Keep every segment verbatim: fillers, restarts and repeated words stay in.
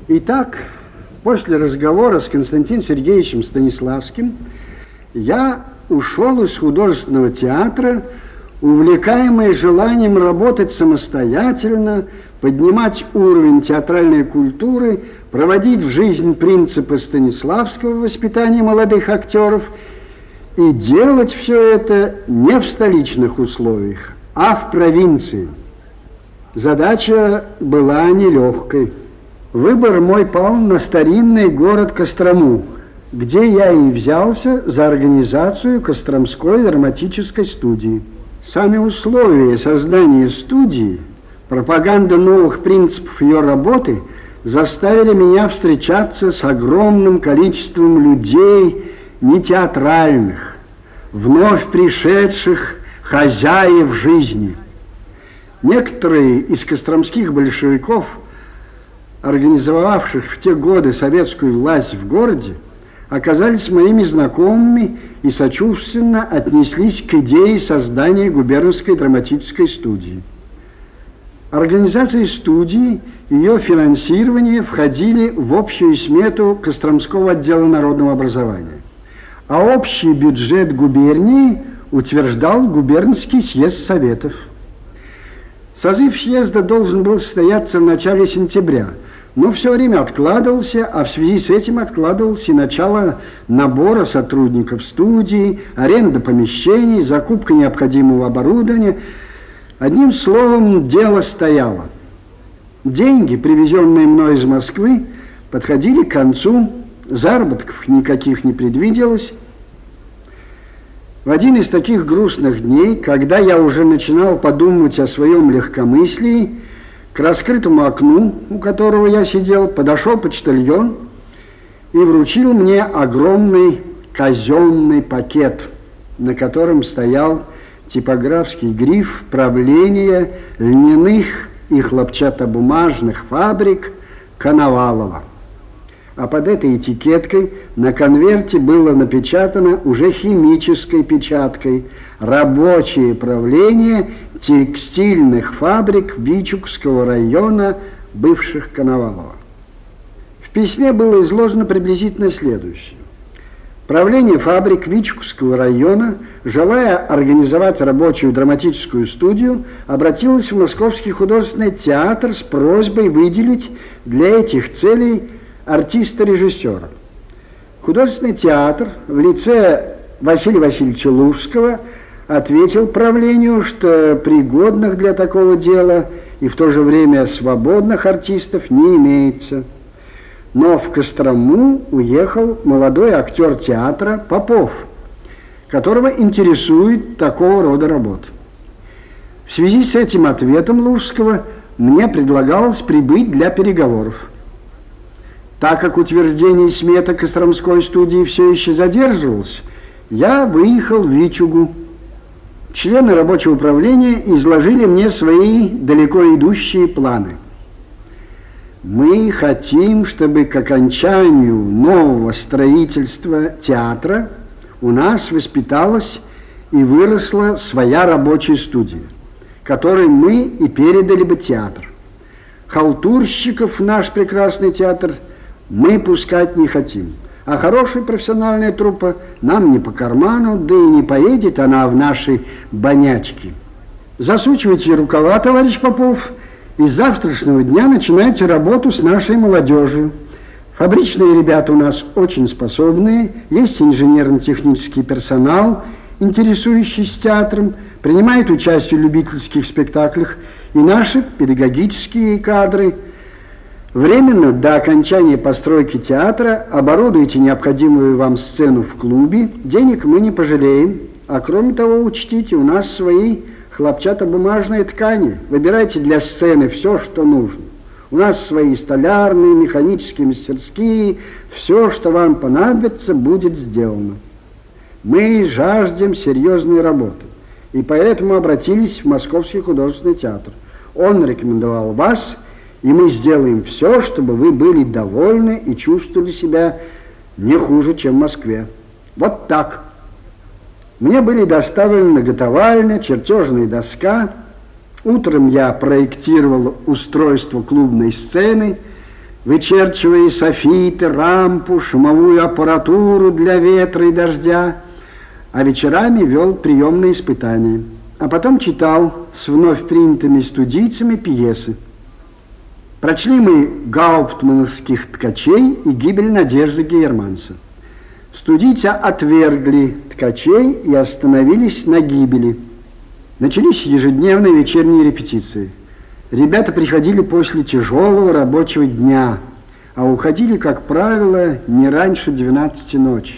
Итак, после разговора с Константином Сергеевичем Станиславским я ушел из художественного театра, увлекаемый желанием работать самостоятельно, поднимать уровень театральной культуры, проводить в жизнь принципы Станиславского воспитания молодых актеров и делать все это не в столичных условиях, а в провинции. Задача была нелегкой. Выбор мой пал на старинный город Кострому, где я и взялся за организацию Костромской драматической студии. Сами условия создания студии, пропаганда новых принципов ее работы заставили меня встречаться с огромным количеством людей нетеатральных, вновь пришедших хозяев жизни. Некоторые из костромских большевиков, организовавших в те годы советскую власть в городе, оказались моими знакомыми и сочувственно отнеслись к идее создания губернской драматической студии. Организация студии и ее финансирование входили в общую смету Костромского отдела народного образования, а общий бюджет губернии утверждал губернский съезд советов. Созыв съезда должен был состояться в начале сентября, но все время откладывался, а в связи с этим откладывался и начало набора сотрудников студии, аренда помещений, закупка необходимого оборудования. Одним словом, дело стояло. Деньги, привезенные мной из Москвы, подходили к концу, заработков никаких не предвиделось. В один из таких грустных дней, когда я уже начинал подумать о своем легкомыслии, к раскрытому окну, у которого я сидел, подошел почтальон и вручил мне огромный казенный пакет, на котором стоял типографский гриф «Правление льняных и хлопчатобумажных фабрик Коновалова». А под этой этикеткой на конверте было напечатано уже химической печаткой «Рабочее правление текстильных фабрик Вичугского района, бывших Коновалова». В письме было изложено приблизительно следующее. Правление фабрик Вичугского района, желая организовать рабочую драматическую студию, обратилось в Московский художественный театр с просьбой выделить для этих целей артиста-режиссера. Художественный театр в лице Василия Васильевича Лужского ответил правлению, что пригодных для такого дела и в то же время свободных артистов не имеется. Но в Кострому уехал молодой актер театра Попов, которого интересует такого рода работа. В связи с этим ответом Лужского мне предлагалось прибыть для переговоров. Так как утверждение сметы Костромской студии все еще задерживалось, я выехал в Вичугу. Члены рабочего управления изложили мне свои далеко идущие планы. Мы хотим, чтобы к окончанию нового строительства театра у нас воспиталась и выросла своя рабочая студия, которой мы и передали бы театр. Халтурщиков в наш прекрасный театр мы пускать не хотим, а хорошая профессиональная труппа нам не по карману, да и не поедет она в наши банячки. Засучивайте рукава, товарищ Попов, и с завтрашнего дня начинайте работу с нашей молодежью. Фабричные ребята у нас очень способные, есть инженерно-технический персонал, интересующийся театром, принимает участие в любительских спектаклях и наши педагогические кадры. Временно до окончания постройки театра оборудуйте необходимую вам сцену в клубе, денег мы не пожалеем, а кроме того учтите, у нас свои хлопчатобумажные ткани, выбирайте для сцены все, что нужно. У нас свои столярные, механические мастерские, все, что вам понадобится, будет сделано. Мы жаждем серьезной работы, и поэтому обратились в Московский художественный театр. Он рекомендовал вас, и мы сделаем все, чтобы вы были довольны и чувствовали себя не хуже, чем в Москве. Вот так. Мне были доставлены наготовальня, чертежная доска. Утром я проектировал устройство клубной сцены. вычерчивая софиты, рампу, шумовую аппаратуру для ветра и дождя, а вечерами вел приемные испытания, а потом читал с вновь принятыми студийцами пьесы. Прочли мы гауптмановских ткачей и гибель Надежды Гейерманса. Студийцы отвергли ткачей и остановились на гибели. Начались ежедневные вечерние репетиции. Ребята приходили после тяжелого рабочего дня, а уходили, как правило, не раньше двенадцати ночи,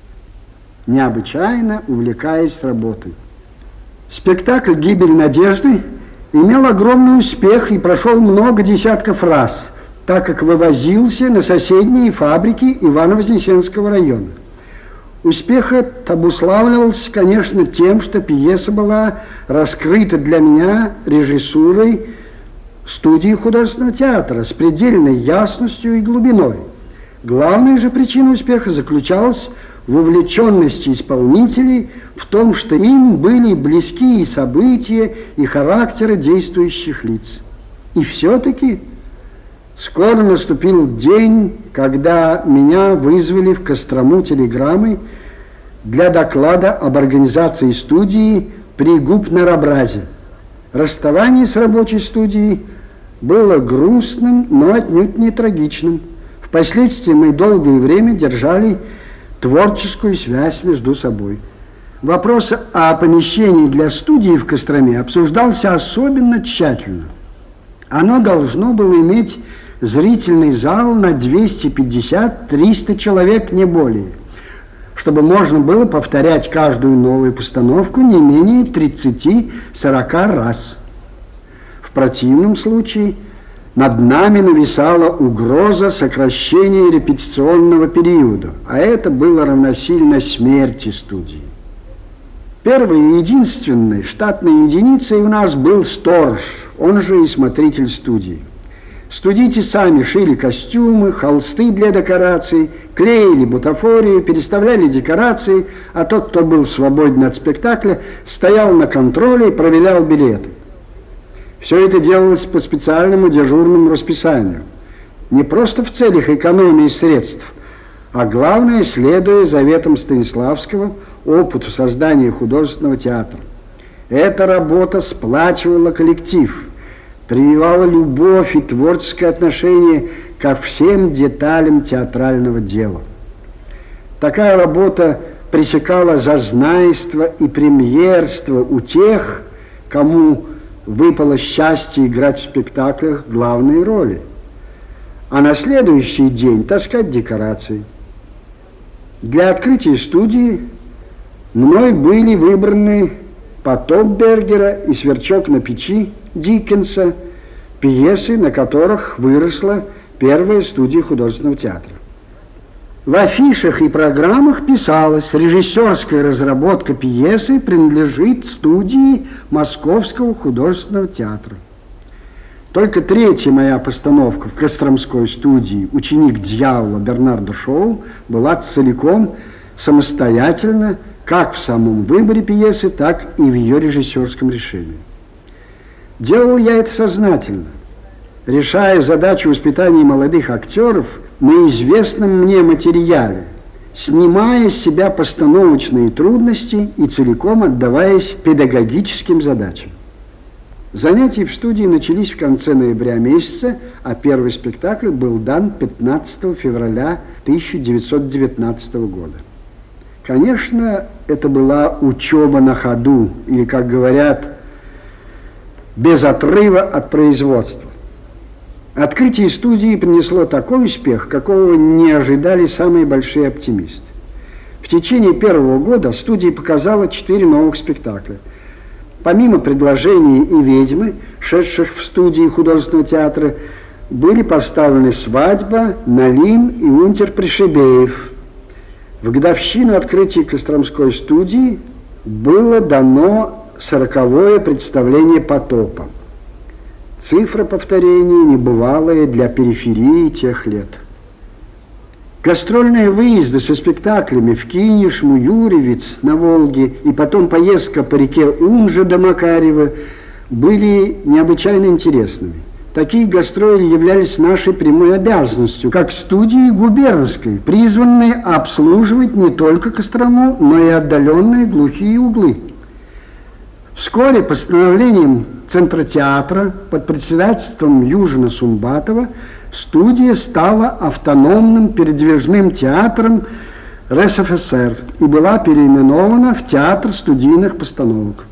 необычайно увлекаясь работой. Спектакль «Гибель Надежды» имел огромный успех и прошел много десятков раз, так как вывозился на соседние фабрики Ивано-Вознесенского района. Успех этот обуславливался, конечно, тем, что пьеса была раскрыта для меня режиссурой студии художественного театра с предельной ясностью и глубиной. Главная же причина успеха заключалась в увлеченности исполнителей, в том, что им были близки и события, и характеры действующих лиц. И все-таки скоро наступил день, когда меня вызвали в Кострому телеграммой для доклада об организации студии при губнарабразе. Расставание с рабочей студией было грустным, но отнюдь не трагичным. Впоследствии мы долгое время держали творческую связь между собой. Вопрос о помещении для студии в Костроме обсуждался особенно тщательно. Оно должно было иметь зрительный зал на двести пятьдесят - триста человек, не более, чтобы можно было повторять каждую новую постановку не менее тридцати - сорока раз. В противном случае над нами нависала угроза сокращения репетиционного периода, а это было равносильно смерти студии. Первой и единственной штатной единицей у нас был сторож, он же и смотритель студии. Студийцы сами шили костюмы, холсты для декораций, клеили бутафорию, переставляли декорации, а тот, кто был свободен от спектакля, стоял на контроле и проверял билеты. Все это делалось по специальному дежурному расписанию, не просто в целях экономии средств, а главное, следуя заветам Станиславского, опыту создания художественного театра. Эта работа сплачивала коллектив, прививала любовь и творческое отношение ко всем деталям театрального дела. Такая работа пресекала зазнайство и премьерство у тех, кому выпало счастье играть в спектаклях главные роли, а на следующий день таскать декорации. Для открытия студии мной были выбраны «Потоп» Бергера и «Сверчок на печи» Диккенса, пьесы, на которых выросла первая студия художественного театра. В афишах и программах писалось: режиссерская разработка пьесы принадлежит студии Московского художественного театра. Только третья моя постановка в Костромской студии «Ученик дьявола» Бернарда Шоу была целиком самостоятельна как в самом выборе пьесы, так и в ее режиссерском решении. Делал я это сознательно. Решая задачу воспитания молодых актеров на известном мне материале, снимая с себя постановочные трудности и целиком отдаваясь педагогическим задачам. Занятия в студии начались в конце ноября месяца, а первый спектакль был дан пятнадцатого февраля тысяча девятьсот девятнадцатого года. Конечно, это была учеба на ходу, или, как говорят, без отрыва от производства. Открытие студии принесло такой успех, какого не ожидали самые большие оптимисты. В течение первого года студия показала четыре новых спектакля. Помимо предложений и «Ведьмы», шедших в студии художественного театра, были поставлены «Свадьба», «Налим» и «Унтер Пришибеев». В годовщину открытия Костромской студии было дано сороковое представление «Потопа». Цифра повторения небывалая для периферии тех лет. Гастрольные выезды со спектаклями в Кинешму, Юрьевец на Волге и потом поездка по реке Унжа до Макарьева были необычайно интересными. Такие гастроли являлись нашей прямой обязанностью, как студии губернской, призванные обслуживать не только Кострому, но и отдаленные глухие углы. Вскоре постановлением Центра театра под председательством Южина Сумбатова студия стала автономным передвижным театром РСФСР и была переименована в Театр студийных постановок.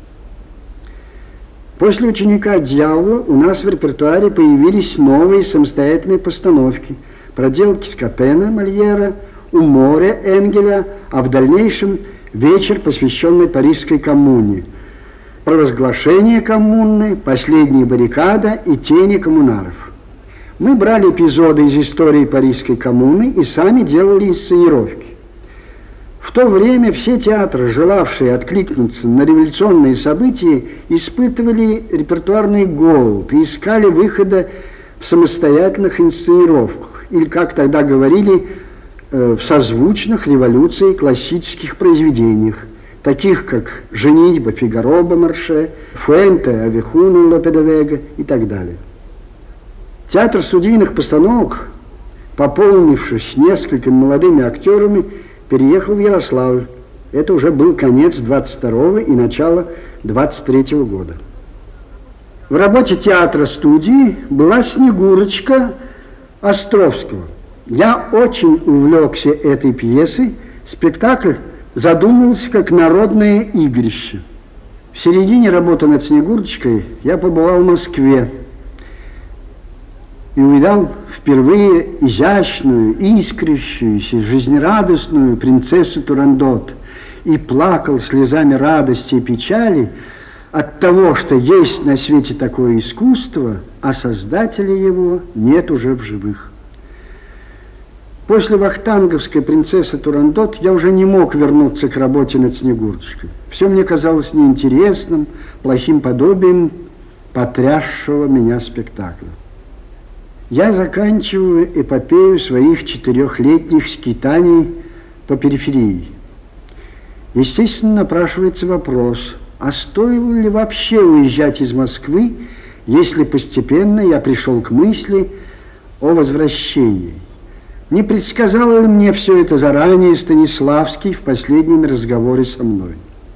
После «Ученика дьявола» у нас в репертуаре появились новые самостоятельные постановки: «Проделки Скотена» Мольера, «У моря» Энгеля, а в дальнейшем «Вечер, посвященный Парижской коммуне», «Провозглашение коммуны», «Последняя баррикада» и «Тени коммунаров». Мы брали эпизоды из истории Парижской коммуны и сами делали инсценировки. В то время все театры, желавшие откликнуться на революционные события, испытывали репертуарный голод и искали выхода в самостоятельных инсценировках, или, как тогда говорили, в созвучных революции классических произведениях, таких как «Женитьба Фигаро Бомарше», «Фуэнте Авихуна Лопе де Вега» и так далее. Театр студийных постановок, пополнившись несколькими молодыми актерами, переехал в Ярославль. Это уже был конец двадцать второго и начало двадцать третьего года. В работе театра-студии была «Снегурочка» Островского. Я очень увлекся этой пьесой. Спектакль задумывался как народное игрище. В середине работы над «Снегурочкой» я побывал в Москве и увидал впервые изящную, искрящуюся, жизнерадостную принцессу Турандот и плакал слезами радости и печали от того, что есть на свете такое искусство, а создателя его нет уже в живых. После вахтанговской принцессы Турандот я уже не мог вернуться к работе над «Снегурочкой». Все мне казалось неинтересным, плохим подобием потрясшего меня спектакля. Я заканчиваю эпопею своих четырехлетних скитаний по периферии. Естественно, напрашивается вопрос, а стоило ли вообще уезжать из Москвы, если постепенно я пришел к мысли о возвращении? Не предсказал ли мне все это заранее Станиславский в последнем разговоре со мной?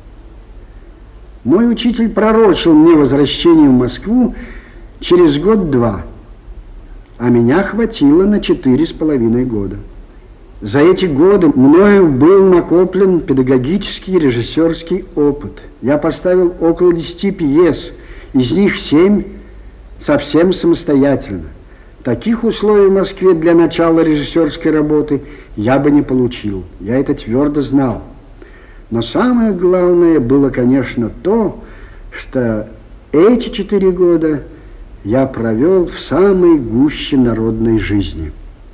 Мой учитель пророчил мне возвращение в Москву через год-два, а меня хватило на четыре с половиной года. За эти годы мною был накоплен педагогический и режиссерский опыт. Я поставил около десяти пьес, из них семь совсем самостоятельно. Таких условий в Москве для начала режиссерской работы я бы не получил. Я это твердо знал. Но самое главное было, конечно, то, что эти четыре года я провел в самой гуще народной жизни.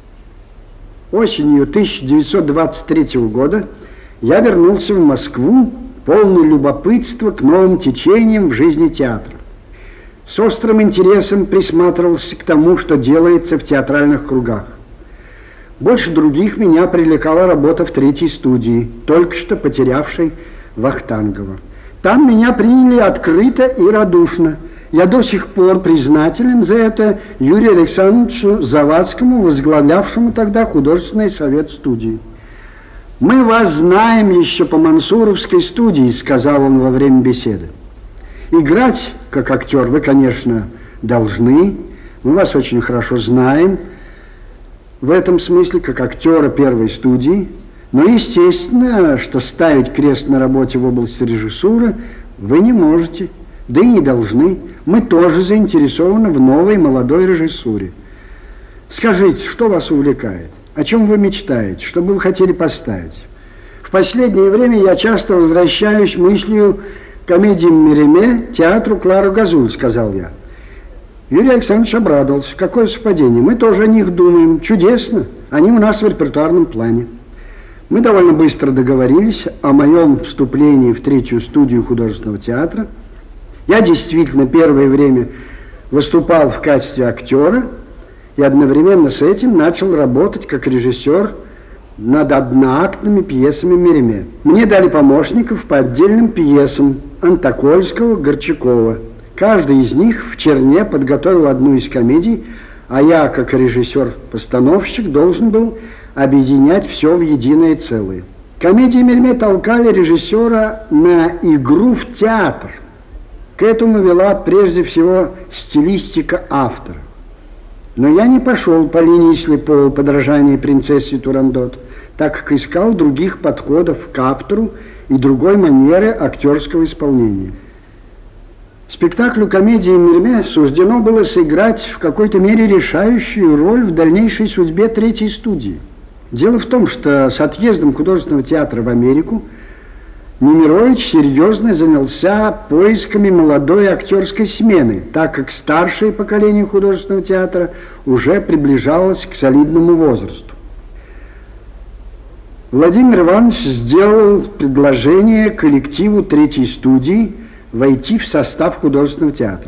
Осенью тысяча девятьсот двадцать третьего года я вернулся в Москву, полный любопытства к новым течениям в жизни театра. С острым интересом присматривался к тому, что делается в театральных кругах. Больше других меня привлекала работа в третьей студии, только что потерявшей Вахтангова. Там меня приняли открыто и радушно. Я до сих пор признателен за это Юрию Александровичу Завадскому, возглавлявшему тогда художественный совет студии. «Мы вас знаем еще по Мансуровской студии», — сказал он во время беседы. «Играть как актер вы, конечно, должны. Мы вас очень хорошо знаем в этом смысле, как актера первой студии. Но естественно, что ставить крест на работе в области режиссуры вы не можете, да и не должны. Мы тоже заинтересованы в новой молодой режиссуре. Скажите, что вас увлекает? О чем вы мечтаете? Что бы вы хотели поставить? В последнее время я часто возвращаюсь мыслью к комедиям Мериме, театру Клары Газуль», — сказал я. Юрий Александрович обрадовался. «Какое совпадение? Мы тоже о них думаем. Чудесно. Они у нас в репертуарном плане». Мы довольно быстро договорились о моем вступлении в третью студию художественного театра. Я действительно первое время выступал в качестве актера и одновременно с этим начал работать как режиссер над одноактными пьесами Мериме. Мне дали помощников по отдельным пьесам Антокольского, Горчакова. Каждый из них в черне подготовил одну из комедий, а я, как режиссер-постановщик, должен был объединять все в единое целое. Комедии Мельме толкали режиссера на игру в театр. К этому вела прежде всего стилистика автора. Но я не пошел по линии слепого подражания принцессе Турандот, так как искал других подходов к автору и другой манеры актерского исполнения. Спектаклю комедии Мельме суждено было сыграть в какой-то мере решающую роль в дальнейшей судьбе третьей студии. Дело в том, что с отъездом художественного театра в Америку Немирович серьезно занялся поисками молодой актерской смены, так как старшее поколение художественного театра уже приближалось к солидному возрасту. Владимир Иванович сделал предложение коллективу третьей студии войти в состав художественного театра.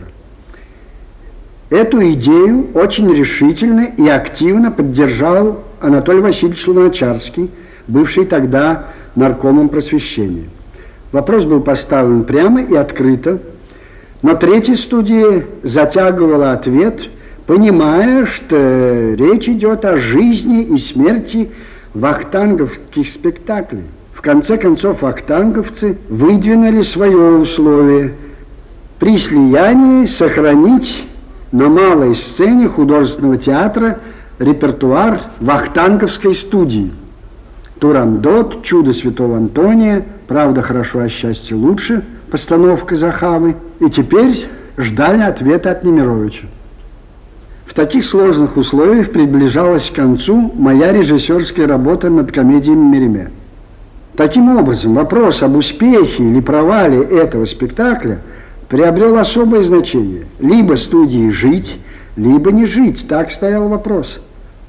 Эту идею очень решительно и активно поддержал Анатолий Васильевич Луначарский, бывший тогда наркомом просвещения. Вопрос был поставлен прямо и открыто, но третья студия затягивала ответ, понимая, что речь идет о жизни и смерти вахтанговских спектаклей. В конце концов, вахтанговцы выдвинули свое условие при слиянии сохранить на малой сцене художественного театра репертуар вахтанговской студии. «Турандот», «Чудо святого Антония», «Правда хорошо, а счастье лучше», постановка Захавы. И теперь ждали ответа от Немировича. В таких сложных условиях приближалась к концу моя режиссерская работа над комедией Мельме. Таким образом, вопрос об успехе или провале этого спектакля приобрел особое значение. Либо студии жить, либо не жить. Так стоял вопрос.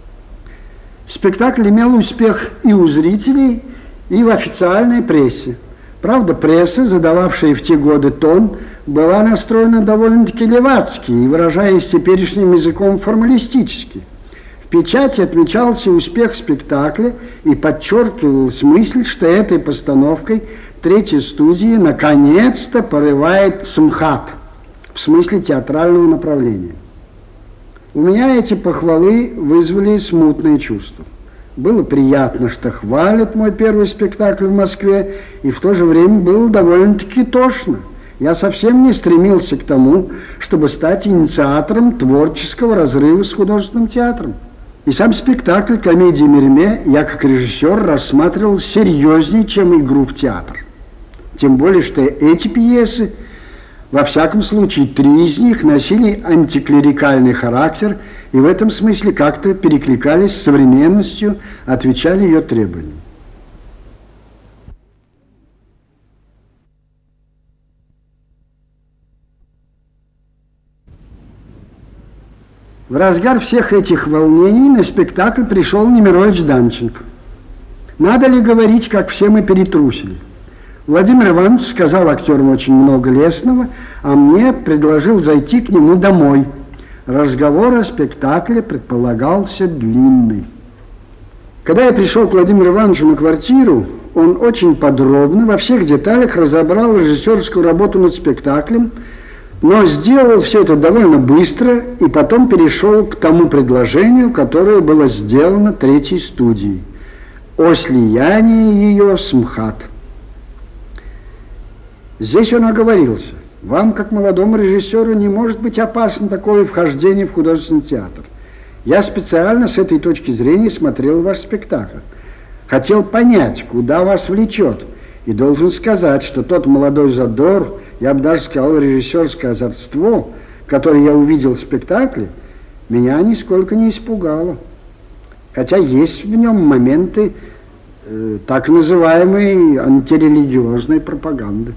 Спектакль имел успех и у зрителей, и в официальной прессе. Правда, пресса, задававшая в те годы тон, была настроена довольно-таки левацки и, выражаясь теперешним языком, формалистически. В печати отмечался успех спектакля и подчеркивалась мысль, что этой постановкой третьей студии наконец-то порывает СМХАТ, в смысле театрального направления. У меня эти похвалы вызвали смутные чувства. Было приятно, что хвалят мой первый спектакль в Москве, и в то же время было довольно-таки тошно. Я совсем не стремился к тому, чтобы стать инициатором творческого разрыва с художественным театром. И сам спектакль комедии Мельме я как режиссер рассматривал серьезнее, чем игру в театр. Тем более, что эти пьесы, во всяком случае, три из них носили антиклерикальный характер и в этом смысле как-то перекликались с современностью, отвечали ее требованиям. В разгар всех этих волнений на спектакль пришел Немирович Данченко. Надо ли говорить, как все мы перетрусили? Владимир Иванович сказал актерам очень много лестного, а мне предложил зайти к нему домой. Разговор о спектакле предполагался длинный. Когда я пришел к Владимиру Ивановичу на квартиру, он очень подробно, во всех деталях разобрал режиссерскую работу над спектаклем, но сделал все это довольно быстро и потом перешел к тому предложению, которое было сделано третьей студией, о слиянии ее с МХАТ. Здесь он оговорился. Вам, как молодому режиссеру, не может быть опасно такое вхождение в художественный театр. Я специально с этой точки зрения смотрел ваш спектакль. Хотел понять, куда вас влечет. И должен сказать, что тот молодой задор, я бы даже сказал, режиссерское озорство, которое я увидел в спектакле, меня нисколько не испугало. Хотя есть в нем моменты э, так называемой антирелигиозной пропаганды.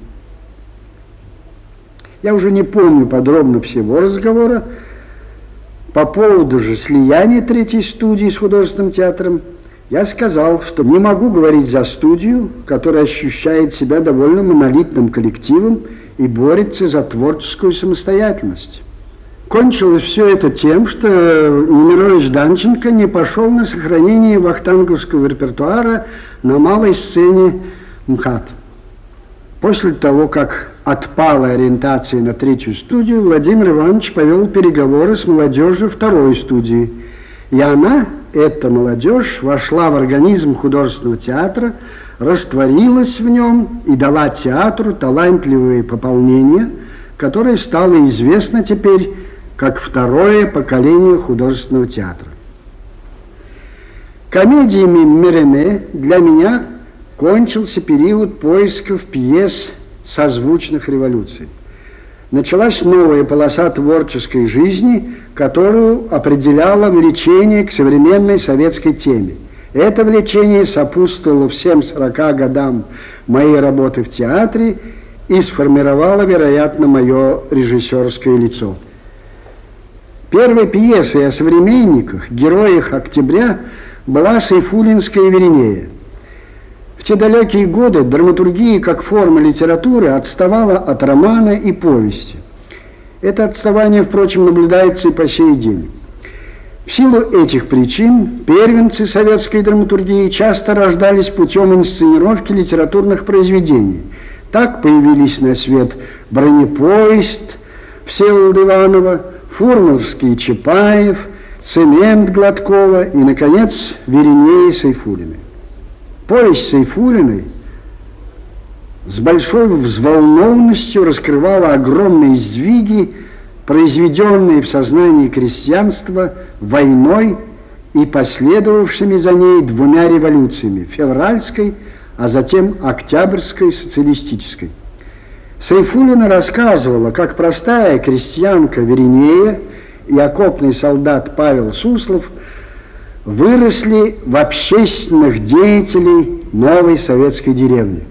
Я уже не помню подробно всего разговора. По поводу же слияния третьей студии с художественным театром я сказал, что не могу говорить за студию, которая ощущает себя довольно монолитным коллективом и борется за творческую самостоятельность. Кончилось все это тем, что Немирович Данченко не пошел на сохранение вахтанговского репертуара на малой сцене МХАТ. После того, как отпала ориентация на третью студию, Владимир Иванович повел переговоры с молодежью второй студии. И она, эта молодежь, вошла в организм художественного театра, растворилась в нем и дала театру талантливые пополнения, которое стало известно теперь как второе поколение художественного театра. Комедиями Мерене для меня кончился период поисков пьес созвучных революций. Началась новая полоса творческой жизни, которую определяло влечение к современной советской теме. Это влечение сопутствовало всем сорока годам моей работы в театре и сформировало, вероятно, мое режиссерское лицо. Первой пьесой о современниках, героях октября, была Сайфуллинская «Веринея». В те далекие годы драматургия как форма литературы отставала от романа и повести. Это отставание, впрочем, наблюдается и по сей день. В силу этих причин первенцы советской драматургии часто рождались путем инсценировки литературных произведений. Так появились на свет «Бронепоезд» Всеволода Иванова, «Фурмановский» Чапаев, «Цемент» Гладкова и, наконец, «Веринея» Сайфуллиной. Повесть Сайфуллиной с большой взволнованностью раскрывала огромные сдвиги, произведенные в сознании крестьянства войной и последовавшими за ней двумя революциями – февральской, а затем октябрьской социалистической. Сайфуллина рассказывала, как простая крестьянка Веринея и окопный солдат Павел Суслов выросли в общественных деятелей новой советской деревни.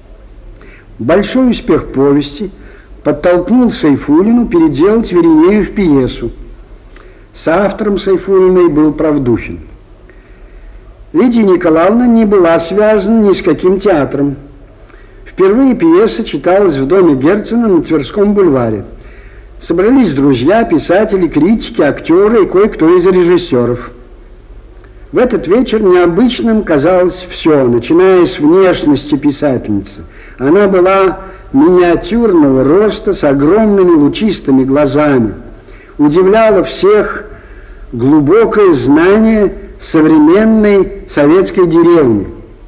Большой успех повести подтолкнул Сайфуллину переделать Веринею в пьесу. Соавтором Сайфуллиной был Правдухин. Лидия Николаевна не была связана ни с каким театром. Впервые пьеса читалась в доме Герцена на Тверском бульваре. Собрались друзья, писатели, критики, актеры и кое-кто из режиссеров. В этот вечер необычным казалось все, начиная с внешности писательницы. Она была миниатюрного роста, с огромными лучистыми глазами. Удивляло всех глубокое знание современной советской деревни.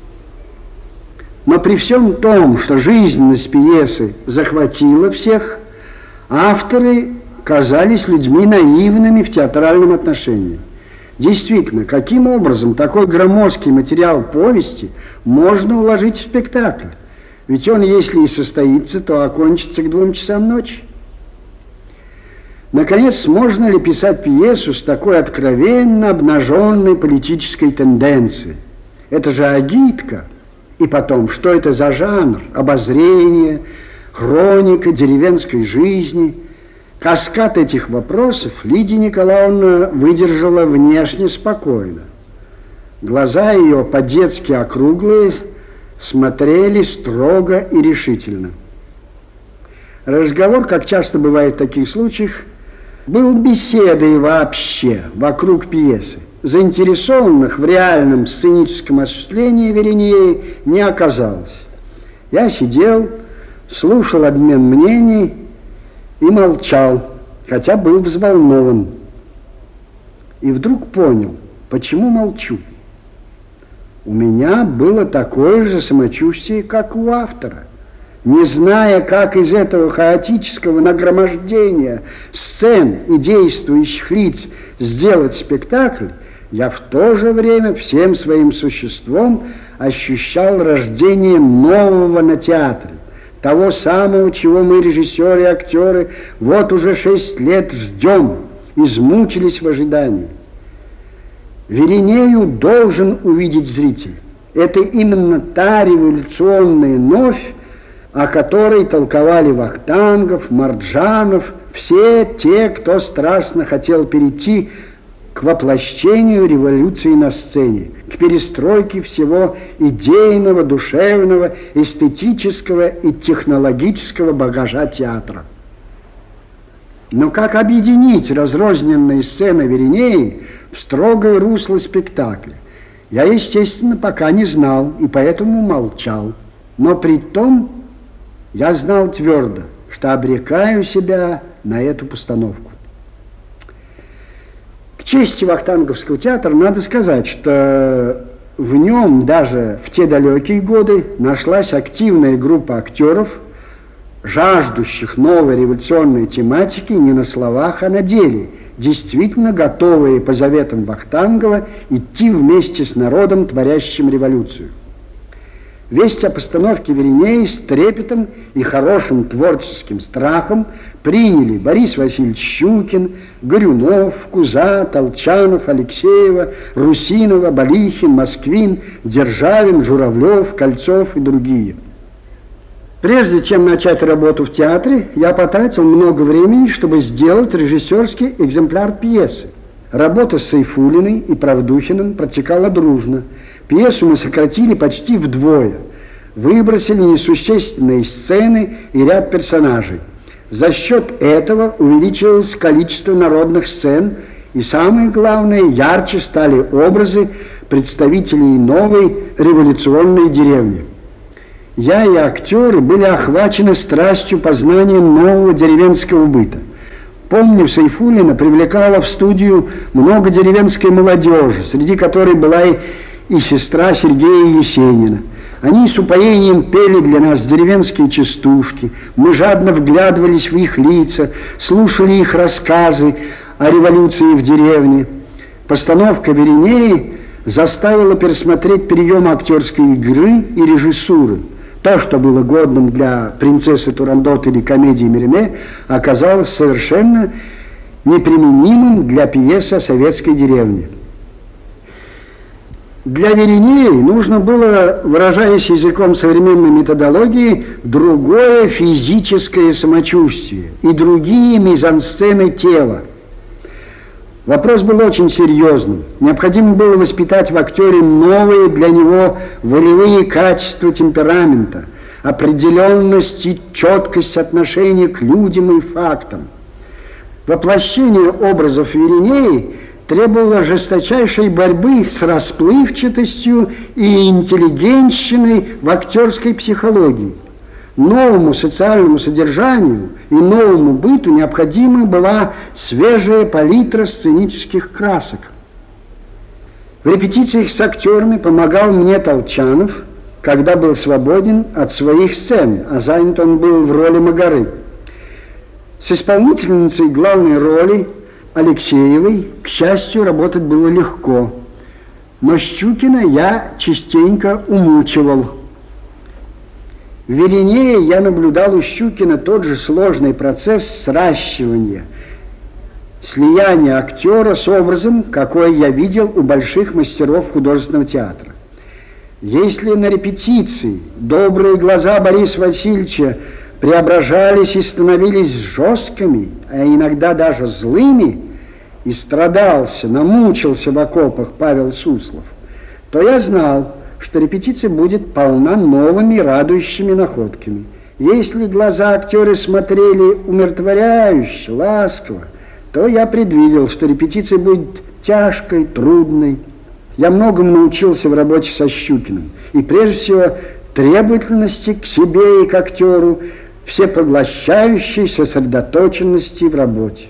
Но при всем том, что жизненность пьесы захватила всех, авторы казались людьми наивными в театральном отношении. Действительно, каким образом такой громоздкий материал повести можно уложить в спектакль? Ведь он, если и состоится, то окончится к двум часам ночи. Наконец, можно ли писать пьесу с такой откровенно обнаженной политической тенденцией? Это же агитка. И потом, что это за жанр? Обозрение, хроника деревенской жизни. Каскад этих вопросов Лидия Николаевна выдержала внешне спокойно. Глаза ее, по-детски округлые, смотрели строго и решительно. Разговор, как часто бывает в таких случаях, был беседой вообще вокруг пьесы. Заинтересованных в реальном сценическом осуществлении Веринеи не оказалось. Я сидел, слушал обмен мнений и молчал, хотя был взволнован. И вдруг понял, почему молчу. У меня было такое же самочувствие, как у автора. Не зная, как из этого хаотического нагромождения сцен и действующих лиц сделать спектакль, я в то же время всем своим существом ощущал рождение нового на театре. Того самого, чего мы, режиссеры и актеры, вот уже шесть лет ждем, измучились в ожидании. Веринею должен увидеть зритель. Это именно та революционная новь, о которой толковали Вахтангов, Марджанов, все те, кто страстно хотел перейти к воплощению революции на сцене, к перестройке всего идейного, душевного, эстетического и технологического багажа театра. Но как объединить разрозненные сцены Веринеи в строгое русло спектакля? Я, естественно, пока не знал и поэтому молчал. Но при том Я знал твердо, что обрекаю себя на эту постановку. К чести Вахтанговского театра надо сказать, что в нем даже в те далекие годы нашлась активная группа актеров, жаждущих новой революционной тематики не на словах, а на деле, действительно готовые по заветам Вахтангова идти вместе с народом, творящим революцию. Весть о постановке Веринеи с трепетом и хорошим творческим страхом приняли Борис Васильевич Щукин, Горюнов, Куза, Толчанов, Алексеева, Русинова, Балихин, Москвин, Державин, Журавлев, Кольцов и другие. Прежде чем начать работу в театре, я потратил много времени, чтобы сделать режиссерский экземпляр пьесы. Работа с Сайфуллиной и Правдухиным протекала дружно. Пьесу мы сократили почти вдвое, выбросили несущественные сцены и ряд персонажей. За счет этого увеличилось количество народных сцен, и самое главное, ярче стали образы представителей новой революционной деревни. Я и актеры были охвачены страстью познания нового деревенского быта. Помню, Сайфуллина привлекала в студию много деревенской молодежи, среди которой была и и сестра Сергея Есенина. Они с упоением пели для нас деревенские частушки. Мы жадно вглядывались в их лица, слушали их рассказы о революции в деревне. Постановка Веринеи заставила пересмотреть приемы актерской игры и режиссуры. То, что было годным для «Принцессы Турандот» или комедии Мериме, оказалось совершенно неприменимым для пьесы о советской деревне. Для Веринеи нужно было, выражаясь языком современной методологии, другое физическое самочувствие и другие мизансцены тела. Вопрос был очень серьезным. Необходимо было воспитать в актере новые для него волевые качества темперамента, определенность и четкость отношения к людям и фактам. Воплощение образов Веринеи требовало жесточайшей борьбы с расплывчатостью и интеллигентщиной в актерской психологии. Новому социальному содержанию и новому быту необходима была свежая палитра сценических красок. В репетициях с актерами помогал мне Толчанов, когда был свободен от своих сцен, а занят он был в роли Магары. С исполнительницей главной роли Алексеевой, к счастью, работать было легко, но Щукина я частенько умучивал. В Веринее я наблюдал у Щукина тот же сложный процесс сращивания, слияния актера с образом, какой я видел у больших мастеров художественного театра. Если на репетиции добрые глаза Бориса Васильевича преображались и становились жесткими, а иногда даже злыми, и страдался, намучился в окопах Павел Суслов, то я знал, что репетиция будет полна новыми радующими находками. Если глаза актера смотрели умиротворяюще, ласково, то я предвидел, что репетиция будет тяжкой, трудной. Я многому научился в работе со Щукиным, и прежде всего требовательности к себе и к актеру, всепоглощающей сосредоточенности в работе.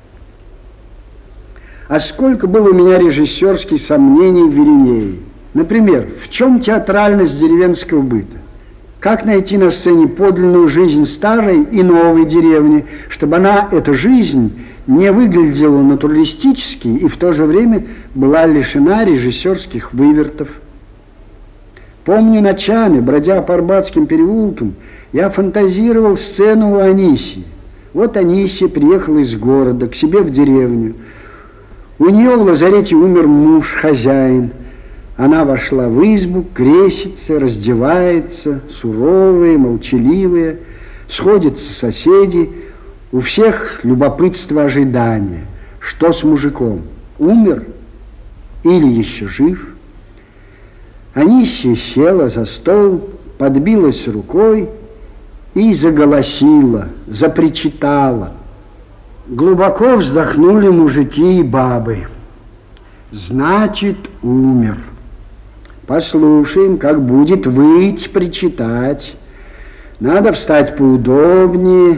А сколько было у меня режиссерских сомнений в Веринее. Например, в чем театральность деревенского быта? Как найти на сцене подлинную жизнь старой и новой деревни, чтобы она, эта жизнь, не выглядела натуралистически и в то же время была лишена режиссерских вывертов? Помню, ночами, бродя по Арбатским переулкам, я фантазировал сцену у Анисии. Вот Анисия приехала из города к себе в деревню. У нее в лазарете умер муж, хозяин. Она вошла в избу, крестится, раздевается, суровая, молчаливая. Сходятся соседи. У всех любопытство, ожидание. Что с мужиком? Умер или еще жив? Анисия села за стол, подбилась рукой и заголосила, запричитала. Глубоко вздохнули мужики и бабы. Значит, умер. Послушаем, как будет выть, причитать. Надо встать поудобнее.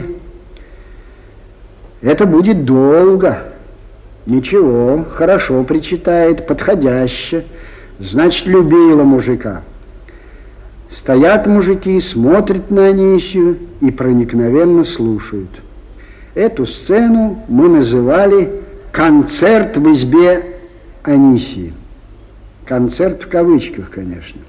Это будет долго. Ничего, хорошо причитает, подходяще. Значит, любила мужика. Стоят мужики, смотрят на Анисию и проникновенно слушают. Эту сцену мы называли «концерт в избе Анисии». Концерт в кавычках, конечно.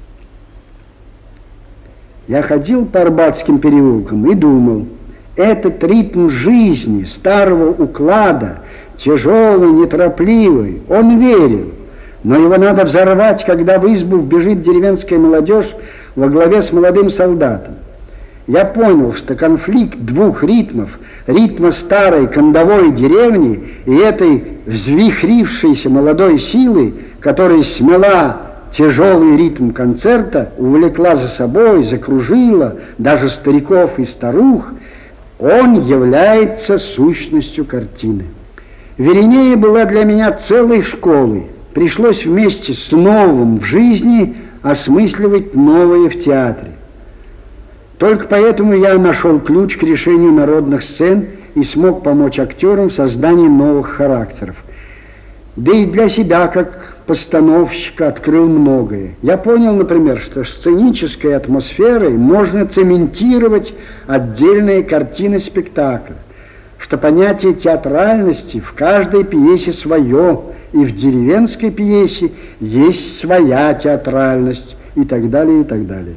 Я ходил по Арбатским переулкам и думал, этот ритм жизни, старого уклада, тяжелый, неторопливый, он верил. Но его надо взорвать, когда в избу вбежит деревенская молодежь во главе с молодым солдатом. Я понял, что конфликт двух ритмов, ритма старой кондовой деревни и этой взвихрившейся молодой силы, которая смела тяжелый ритм концерта, увлекла за собой, закружила даже стариков и старух, он является сущностью картины. Веринея была для меня целой школой. Пришлось вместе с новым в жизни осмысливать новое в театре. Только поэтому я нашел ключ к решению народных сцен и смог помочь актерам в создании новых характеров. Да и для себя, как постановщика, открыл многое. Я понял, например, что сценической атмосферой можно цементировать отдельные картины спектакля, что понятие театральности в каждой пьесе свое, и в деревенской пьесе есть своя театральность, и так далее, и так далее.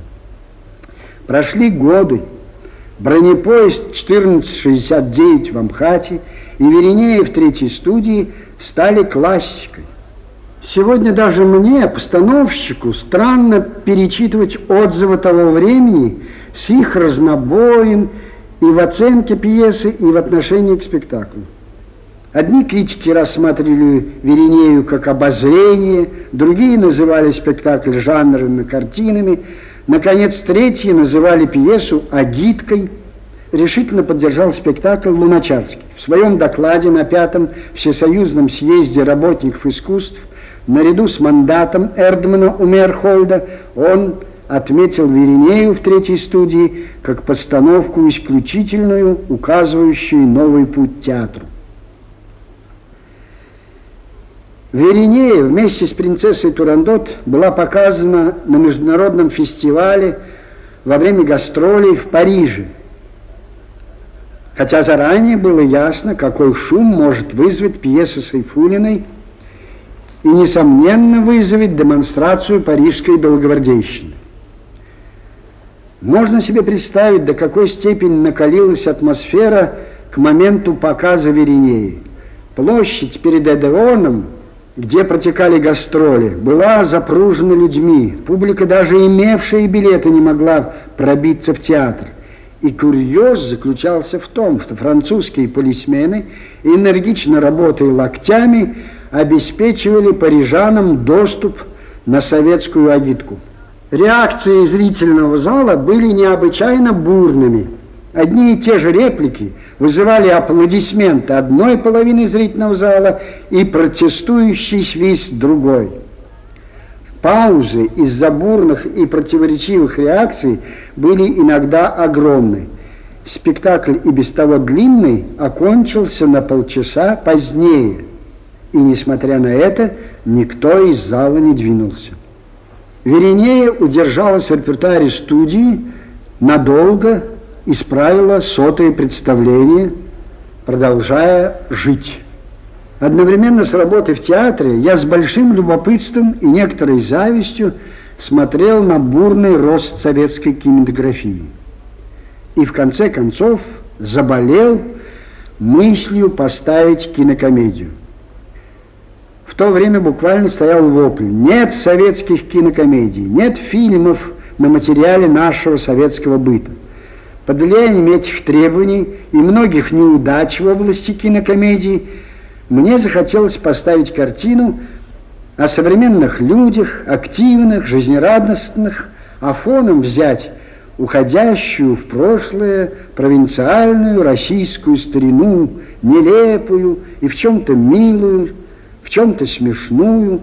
Прошли годы. Бронепоезд четырнадцать шестьдесят девять в Амхате и Веринея в третьей студии стали классикой. Сегодня даже мне, постановщику, странно перечитывать отзывы того времени с их разнобоем и в оценке пьесы, и в отношении к спектаклю. Одни критики рассматривали Веринею как обозрение, другие называли спектакль жанровыми картинами, наконец, третьи называли пьесу агиткой. Решительно поддержал спектакль Луначарский. В своем докладе на пятом Всесоюзном съезде работников искусств наряду с мандатом Эрдмана у Мейерхольда он отметил Веринею в третьей студии как постановку исключительную, указывающую новый путь театру. Веринея вместе с принцессой Турандот была показана на международном фестивале во время гастролей в Париже. Хотя заранее было ясно, какой шум может вызвать пьеса Сайфуллиной и, несомненно, вызовет демонстрацию парижской белогвардейщины. Можно себе представить, до какой степени накалилась атмосфера к моменту показа Веринеи. Площадь перед Эдеоном, где протекали гастроли, была запружена людьми. Публика, даже имевшая билеты, не могла пробиться в театр. И курьез заключался в том, что французские полисмены, энергично работая локтями, обеспечивали парижанам доступ на советскую агитку. Реакции зрительного зала были необычайно бурными. Одни и те же реплики вызывали аплодисменты одной половины зрительного зала и протестующий свист другой. Паузы из-за бурных и противоречивых реакций были иногда огромны. Спектакль, и без того длинный, окончился на полчаса позднее, и, несмотря на это, никто из зала не двинулся. Веринея удержалась в репертуаре студии надолго, исправила сотое представление, продолжая жить. Одновременно с работой в театре я с большим любопытством и некоторой завистью смотрел на бурный рост советской кинематографии. И в конце концов заболел мыслью поставить кинокомедию. В то время буквально стоял вопль: нет советских кинокомедий, нет фильмов на материале нашего советского быта. Под влиянием этих требований и многих неудач в области кинокомедии мне захотелось поставить картину о современных людях, активных, жизнерадостных, а фоном взять уходящую в прошлое провинциальную российскую старину, нелепую и в чем-то милую, в чем-то смешную.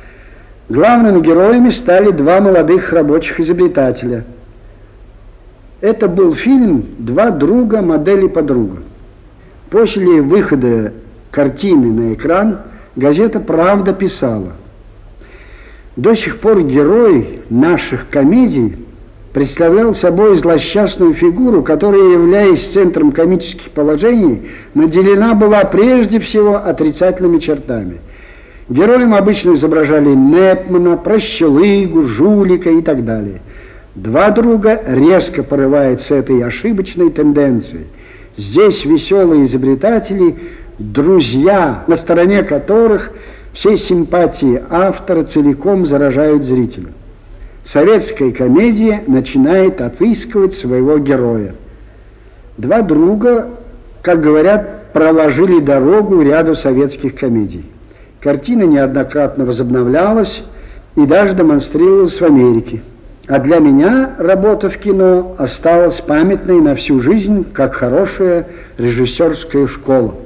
Главными героями стали два молодых рабочих изобретателя. Это был фильм «Два друга, модель и подруга». После выхода картины на экран газета «Правда» писала: до сих пор герой наших комедий представлял собой злосчастную фигуру, которая, являясь центром комических положений, наделена была прежде всего отрицательными чертами. Героем обычно изображали Непмана, прощелыгу, жулика и так далее. «Два друга» резко порывает с этой ошибочной тенденцией. Здесь веселые изобретатели, друзья, на стороне которых все симпатии автора целиком заражают зрителя. Советская комедия начинает отыскивать своего героя. «Два друга», как говорят, проложили дорогу ряду советских комедий. Картина неоднократно возобновлялась и даже демонстрировалась в Америке. А для меня работа в кино осталась памятной на всю жизнь, как хорошая режиссерская школа.